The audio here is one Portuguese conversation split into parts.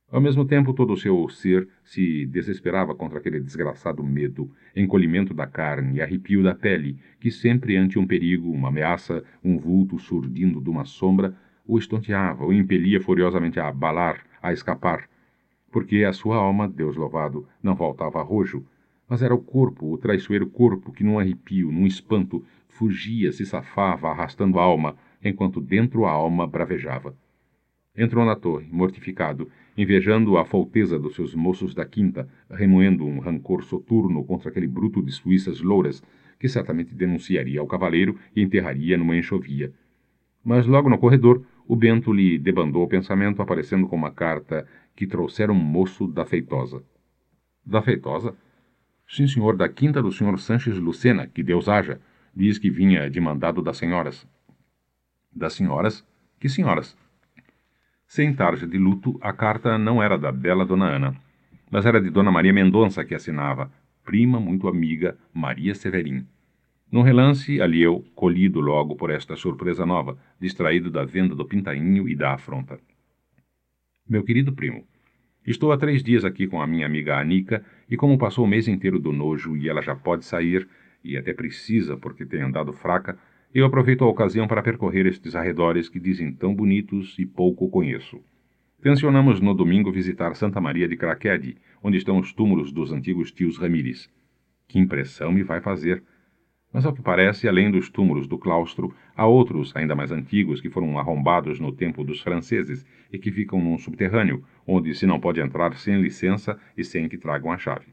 Ao mesmo tempo, todo o seu ser se desesperava contra aquele desgraçado medo, encolhimento da carne e arrepio da pele, que sempre ante um perigo, uma ameaça, um vulto surdindo de uma sombra, o estonteava, o impelia furiosamente a abalar, a escapar, porque a sua alma, Deus louvado, não voltava a rojo, mas era o corpo, o traiçoeiro corpo, que num arrepio, num espanto, fugia, se safava, arrastando a alma, enquanto dentro a alma bravejava. Entrou na torre, mortificado, invejando a falteza dos seus moços da quinta, remoendo um rancor soturno contra aquele bruto de suíças louras, que certamente denunciaria ao cavaleiro e enterraria numa enxovia. Mas logo no corredor, o Bento lhe debandou o pensamento, aparecendo com uma carta que trouxera um moço da Feitosa. Da Feitosa? Sim, senhor, da quinta do senhor Sanches Lucena, que Deus haja. Diz que vinha de mandado das senhoras. Das senhoras? Que senhoras? Sem tarja de luto, a carta não era da bela Dona Ana, mas era de Dona Maria Mendonça que assinava, prima muito amiga, Maria Severim. Num relance, ali eu, colhido logo por esta surpresa nova, distraído da venda do pintainho e da afronta. Meu querido primo, estou há 3 dias aqui com a minha amiga Anica, e como passou o mês inteiro do nojo e ela já pode sair, e até precisa porque tem andado fraca, eu aproveito a ocasião para percorrer estes arredores que dizem tão bonitos e pouco conheço. Tencionamos no domingo visitar Santa Maria de Craquede, onde estão os túmulos dos antigos tios Ramírez. Que impressão me vai fazer! Mas ao que parece, além dos túmulos do claustro, há outros, ainda mais antigos, que foram arrombados no tempo dos franceses e que ficam num subterrâneo, onde se não pode entrar sem licença e sem que tragam a chave.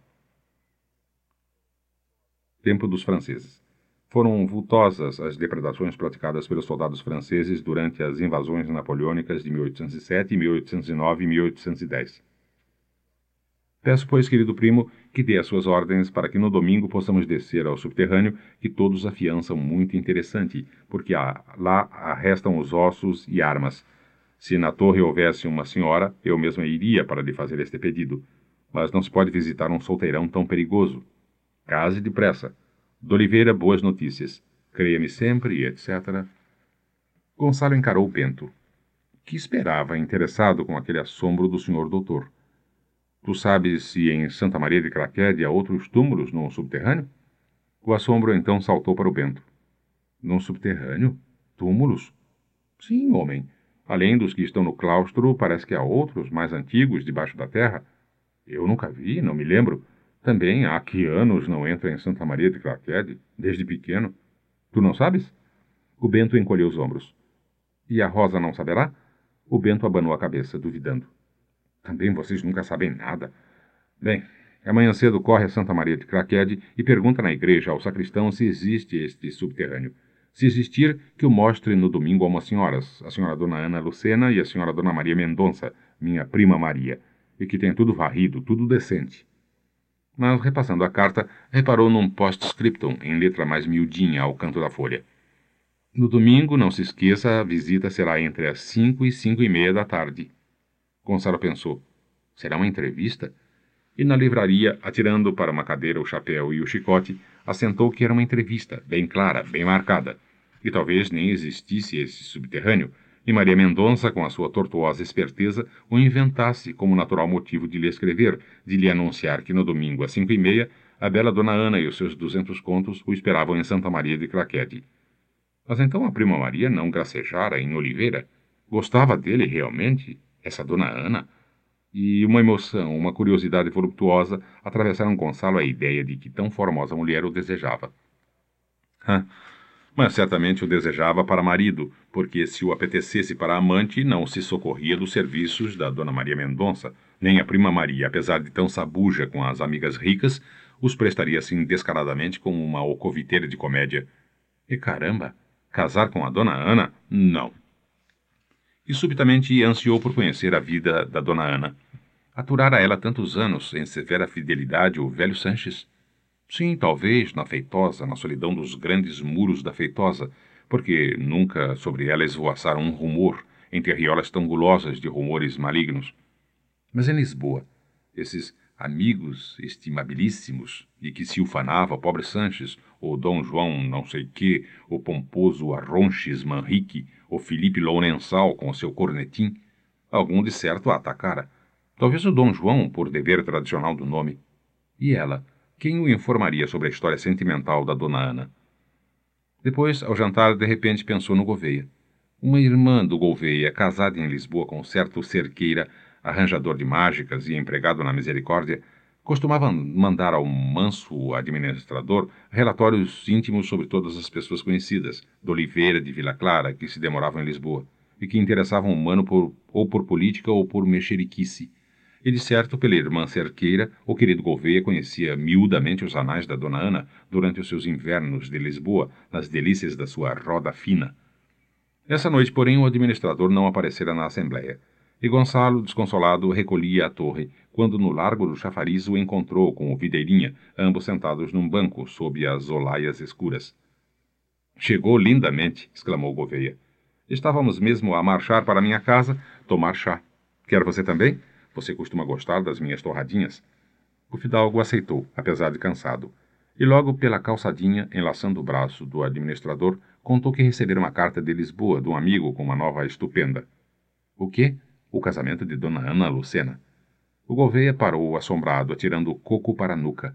Tempo dos franceses. Foram vultosas as depredações praticadas pelos soldados franceses durante as invasões napoleônicas de 1807, 1809 e 1810. Peço, pois, querido primo, que dê as suas ordens para que no domingo possamos descer ao subterrâneo, que todos afiançam muito interessante, porque lá restam os ossos e armas. Se na torre houvesse uma senhora, eu mesma iria para lhe fazer este pedido. Mas não se pode visitar um solteirão tão perigoso. Case depressa. De Oliveira, boas notícias. Creia-me sempre, e etc. Gonçalo encarou Bento, que esperava, interessado com aquele assombro do senhor doutor. Tu sabes se em Santa Maria de Craquede há outros túmulos no subterrâneo? O assombro então saltou para o Bento. No subterrâneo? Túmulos? Sim, homem. Além dos que estão no claustro, parece que há outros, mais antigos, debaixo da terra. Eu nunca vi, não me lembro. Também há que anos não entro em Santa Maria de Craquede, desde pequeno. Tu não sabes? O Bento encolheu os ombros. E a Rosa não saberá? O Bento abanou a cabeça, duvidando. Também vocês nunca sabem nada. Bem, amanhã cedo corre a Santa Maria de Craquede e pergunta na igreja ao sacristão se existe este subterrâneo. Se existir, que o mostre no domingo a umas senhoras, a senhora Dona Ana Lucena e a senhora Dona Maria Mendonça, minha prima Maria, e que tem tudo varrido, tudo decente. Mas, repassando a carta, reparou num post-scriptum em letra mais miudinha ao canto da folha. No domingo, não se esqueça, a visita será entre as 5 e 5:30 da tarde. Gonçalo pensou. Será uma entrevista? E na livraria, atirando para uma cadeira o chapéu e o chicote, assentou que era uma entrevista, bem clara, bem marcada. E talvez nem existisse esse subterrâneo, e Maria Mendonça, com a sua tortuosa esperteza, o inventasse como natural motivo de lhe escrever, de lhe anunciar que no domingo às 5:30, a bela Dona Ana e os seus 200 contos o esperavam em Santa Maria de Craquede. Mas então a prima Maria não gracejara em Oliveira? Gostava dele realmente, essa Dona Ana? E uma emoção, uma curiosidade voluptuosa atravessaram Gonçalo a ideia de que tão formosa mulher o desejava. Mas certamente o desejava para marido, porque se o apetecesse para amante, não se socorria dos serviços da Dona Maria Mendonça, nem a prima Maria, apesar de tão sabuja com as amigas ricas, os prestaria assim descaradamente como uma ocoviteira de comédia. E caramba, casar com a Dona Ana? Não. E subitamente ansiou por conhecer a vida da Dona Ana. Aturara ela tantos anos, em severa fidelidade, o velho Sanches? Sim, talvez, na Feitosa, na solidão dos grandes muros da Feitosa, porque nunca sobre ela esvoaçara um rumor, em terriolas tão gulosas de rumores malignos. Mas em Lisboa, esses amigos estimabilíssimos, de que se ufanava o pobre Sanches, o Dom João não sei quê, o pomposo Arronches Manrique, o Felipe Lourençal com o seu cornetim, algum de certo a atacara. Talvez o Dom João, por dever tradicional do nome. E ela? Quem o informaria sobre a história sentimental da Dona Ana? Depois, ao jantar, de repente pensou no Gouveia. Uma irmã do Gouveia, casada em Lisboa com certo cerqueira, arranjador de mágicas e empregado na Misericórdia, costumava mandar ao manso administrador relatórios íntimos sobre todas as pessoas conhecidas, de Oliveira, de Vila Clara, que se demoravam em Lisboa, e que interessavam o humano ou por política ou por mexeriquice. E, de certo, pela irmã cerqueira, o querido Gouveia conhecia miudamente os anais da Dona Ana durante os seus invernos de Lisboa, nas delícias da sua roda fina. Essa noite, porém, o administrador não aparecera na Assembleia, e Gonçalo, desconsolado, recolhia à torre, quando no largo do chafariz o encontrou com o Videirinha, ambos sentados num banco, sob as olaias escuras. «Chegou lindamente!» exclamou Gouveia. «Estávamos mesmo a marchar para minha casa, tomar chá. Quer você também? Você costuma gostar das minhas torradinhas?» O fidalgo aceitou, apesar de cansado, e logo pela calçadinha, enlaçando o braço do administrador, contou que recebera uma carta de Lisboa de um amigo com uma nova estupenda. O quê? O casamento de Dona Ana Lucena. O Gouveia parou assombrado, atirando coco para a nuca.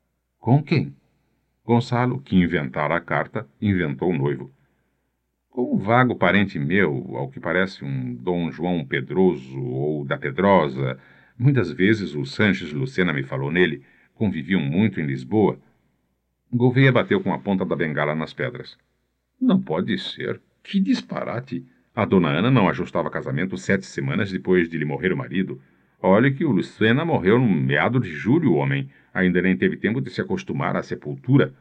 Com quem? Gonçalo, que inventara a carta, inventou o noivo. Com um vago parente meu, ao que parece um Dom João Pedroso ou da Pedrosa. Muitas vezes o Sanches Lucena me falou nele. Conviviam muito em Lisboa. Gouveia bateu com a ponta da bengala nas pedras. Não pode ser. Que disparate! A Dona Ana não ajustava casamento 7 semanas depois de lhe morrer o marido. Olhe que o Lucena morreu no meado de julho, homem. Ainda nem teve tempo de se acostumar à sepultura.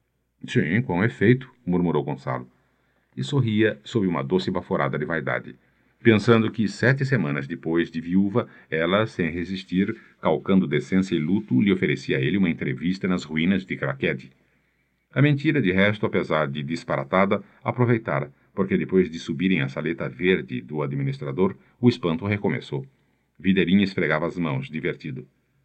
Sim, com efeito, murmurou Gonçalo. E sorria sob uma doce baforada de vaidade, pensando que 7 semanas depois de viúva, ela, sem resistir, calcando decência e luto, lhe oferecia a ele uma entrevista nas ruínas de Craquede. A mentira, de resto, apesar de disparatada, aproveitara, porque depois de subirem a saleta verde do administrador, o espanto recomeçou. Videirinha esfregava as mãos, divertido.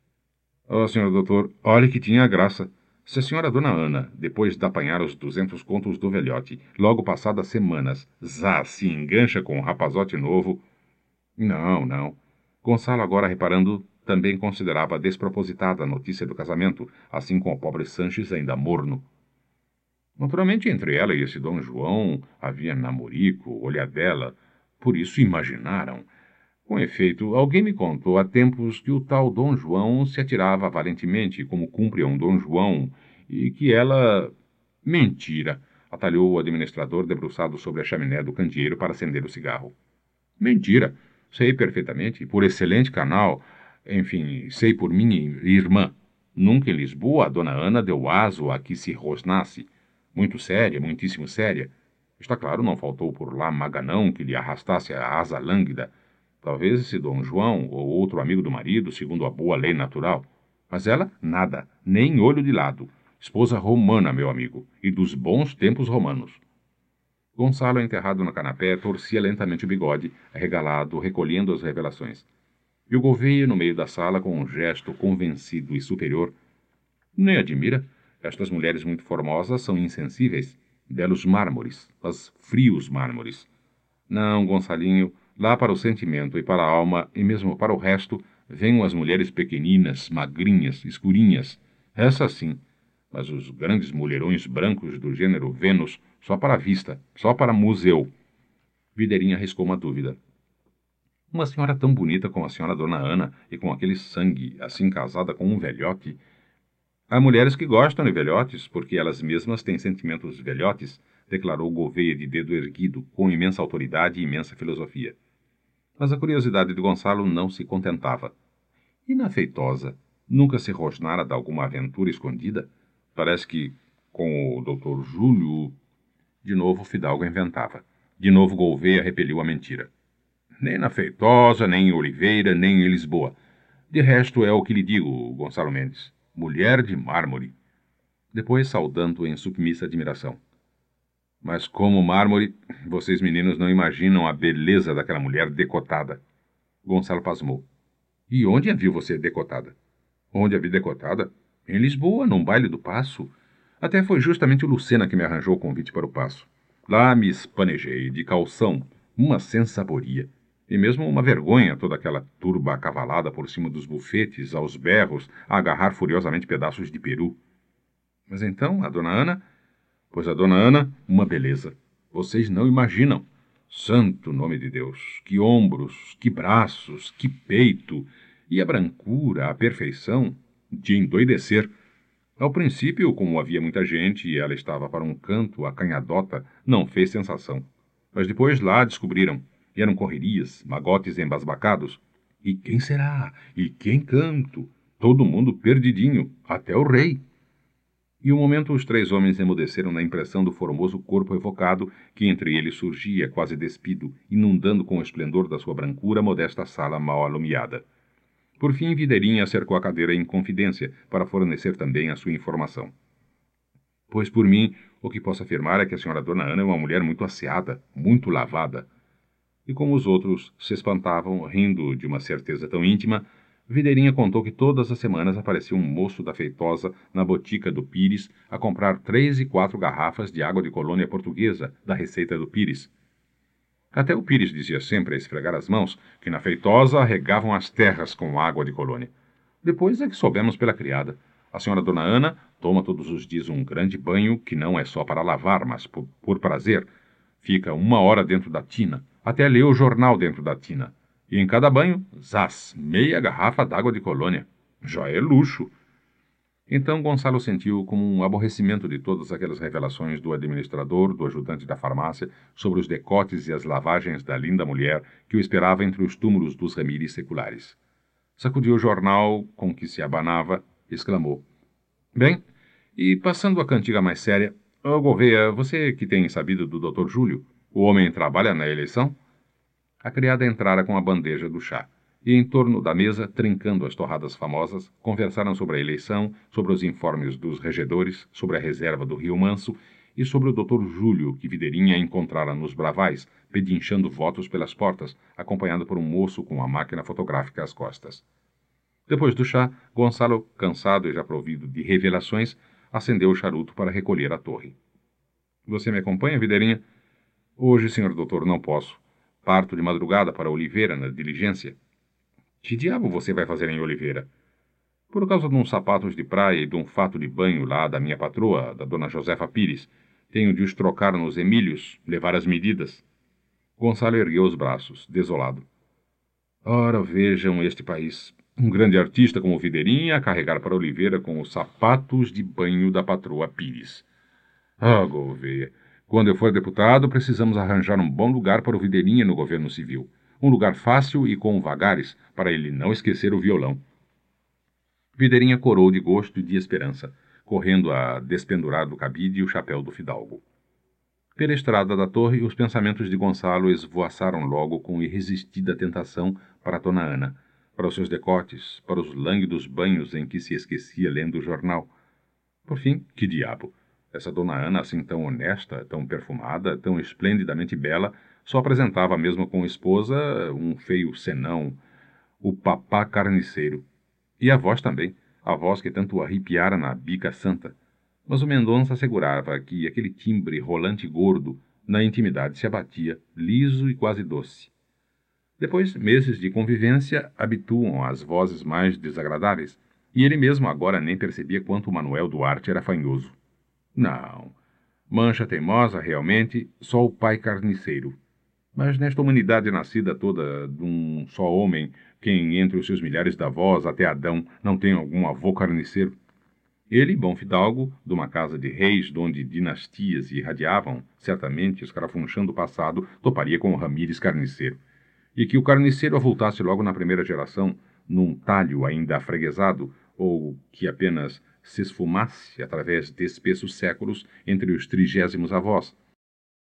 Oh, senhor doutor, olhe que tinha graça. Se a senhora Dona Ana, depois de apanhar os 200 contos do velhote, logo passadas semanas, se engancha com um rapazote novo... Não, não. Gonçalo, agora reparando, também considerava despropositada a notícia do casamento, assim como o pobre Sanches ainda morno. Naturalmente, entre ela e esse Dom João havia namorico, olhadela, por isso imaginaram. Com efeito, alguém me contou há tempos que o tal Dom João se atirava valentemente, como cumpre a um Dom João, e que ela... Mentira! Atalhou o administrador debruçado sobre a chaminé do candeeiro para acender o cigarro. Mentira! Sei perfeitamente, por excelente canal, enfim, sei por minha irmã. Nunca em Lisboa a Dona Ana deu aso a que se rosnasse. Muito séria, muitíssimo séria. Está claro, não faltou por lá maganão que lhe arrastasse a asa lânguida. Talvez esse Dom João ou outro amigo do marido, segundo a boa lei natural. Mas ela, nada, nem olho de lado. Esposa romana, meu amigo, e dos bons tempos romanos. Gonçalo, enterrado no canapé, torcia lentamente o bigode, arregalado, recolhendo as revelações. E o Gouveia, no meio da sala, com um gesto convencido e superior. Nem admira. Estas mulheres muito formosas são insensíveis. Belos mármores, mas frios mármores. Não, Gonçalinho, lá para o sentimento e para a alma, e mesmo para o resto, venham as mulheres pequeninas, magrinhas, escurinhas. Essas sim. Mas os grandes mulherões brancos do gênero Vênus, só para a vista, só para museu. Videirinha arriscou uma dúvida. Uma senhora tão bonita como a senhora Dona Ana, e com aquele sangue, assim casada com um velhote... Há mulheres que gostam de velhotes, porque elas mesmas têm sentimentos velhotes, declarou Gouveia de dedo erguido, com imensa autoridade e imensa filosofia. Mas a curiosidade de Gonçalo não se contentava. E na feitosa, nunca se rosnara de alguma aventura escondida? Parece que, com o doutor Júlio... De novo o fidalgo inventava. De novo Gouveia repeliu a mentira. Nem na Feitosa, nem em Oliveira, nem em Lisboa. De resto é o que lhe digo, Gonçalo Mendes. Mulher de mármore. Depois, saudando-o em submissa admiração. Mas como mármore, vocês meninos não imaginam a beleza daquela mulher decotada. Gonçalo pasmou. E onde a viu você decotada? Onde a vi decotada? Em Lisboa, num baile do Paço. Até foi justamente o Lucena que me arranjou o convite para o Paço. Lá me espanejei, de calção, uma sensaboria. E mesmo uma vergonha toda aquela turba acavalada por cima dos bufetes, aos berros, a agarrar furiosamente pedaços de peru. Mas então, a dona Ana? Pois a dona Ana, uma beleza. Vocês não imaginam. Santo nome de Deus! Que ombros, que braços, que peito! E a brancura, a perfeição, de endoidecer. Ao princípio, como havia muita gente e ela estava para um canto acanhadota, não fez sensação. Mas depois lá descobriram. E eram correrias, magotes embasbacados. E quem será? E quem canto? Todo mundo perdidinho, até o rei. E um momento os três homens emudeceram na impressão do formoso corpo evocado, que entre eles surgia, quase despido, inundando com o esplendor da sua brancura a modesta sala mal alumiada. Por fim, Videirinha cercou a cadeira em confidência, para fornecer também a sua informação. Pois por mim, o que posso afirmar é que a senhora Dona Ana é uma mulher muito asseada, muito lavada. E como os outros se espantavam, rindo de uma certeza tão íntima, Videirinha contou que todas as semanas aparecia um moço da Feitosa na botica do Pires a comprar 3 e 4 garrafas de água de colônia portuguesa, da receita do Pires. Até o Pires dizia sempre a esfregar as mãos que na Feitosa regavam as terras com água de colônia. Depois é que soubemos pela criada. A senhora Dona Ana toma todos os dias um grande banho que não é só para lavar, mas por prazer. Fica 1 hora dentro da tina, até lê o jornal dentro da tina. E em cada banho, zás, meia garrafa d'água de colônia. Já é luxo. Então Gonçalo sentiu como um aborrecimento de todas aquelas revelações do administrador, do ajudante da farmácia, sobre os decotes e as lavagens da linda mulher que o esperava entre os túmulos dos Ramires seculares. Sacudiu o jornal com que se abanava, exclamou: Bem, e passando a cantiga mais séria, Gouveia, você que tem sabido do Dr. Júlio, o homem trabalha na eleição? A criada entrara com a bandeja do chá, e em torno da mesa, trincando as torradas famosas, conversaram sobre a eleição, sobre os informes dos regedores, sobre a reserva do Rio Manso e sobre o Dr. Júlio, que Videirinha encontrara nos Bravais, pedinchando votos pelas portas, acompanhado por um moço com a máquina fotográfica às costas. Depois do chá, Gonçalo, cansado e já provido de revelações, acendeu o charuto para recolher a torre. Você me acompanha, Videirinha? Hoje, senhor doutor, não posso. Parto de madrugada para Oliveira, na diligência. Que diabo você vai fazer em Oliveira? Por causa de uns sapatos de praia e de um fato de banho lá da minha patroa, da dona Josefa Pires. Tenho de os trocar nos Emílios, levar as medidas. Gonçalo ergueu os braços, desolado. Ora, vejam este país. Um grande artista como Videirinha a carregar para Oliveira com os sapatos de banho da patroa Pires. Ah, Gouveia, quando eu for deputado, precisamos arranjar um bom lugar para o Videirinha no governo civil. Um lugar fácil e com vagares, para ele não esquecer o violão. Videirinha corou de gosto e de esperança, correndo a despendurar do cabide o chapéu do fidalgo. Pela estrada da torre, os pensamentos de Gonçalo esvoaçaram logo com irresistida tentação para Dona Ana, para os seus decotes, para os lânguidos banhos em que se esquecia lendo o jornal. Por fim, que diabo! Essa Dona Ana, assim tão honesta, tão perfumada, tão esplendidamente bela, só apresentava mesmo com esposa um feio senão, o papá carniceiro. E a voz também, a voz que tanto arrepiara na bica santa. Mas o Mendonça assegurava que aquele timbre rolante e gordo, na intimidade se abatia, liso e quase doce. Depois, meses de convivência habituam às vozes mais desagradáveis, e ele mesmo agora nem percebia quanto o Manuel Duarte era fanhoso. Não, mancha teimosa realmente, só o pai carniceiro. Mas nesta humanidade nascida toda de um só homem, quem entre os seus milhares de avós até Adão não tem algum avô carniceiro? Ele, bom fidalgo, de uma casa de reis donde dinastias irradiavam, certamente, escarafunchando o passado, toparia com o Ramires carniceiro. E que o carniceiro avultasse logo na primeira geração, num talho ainda afreguesado, ou que apenas se esfumasse através de espessos séculos entre os 30º avós,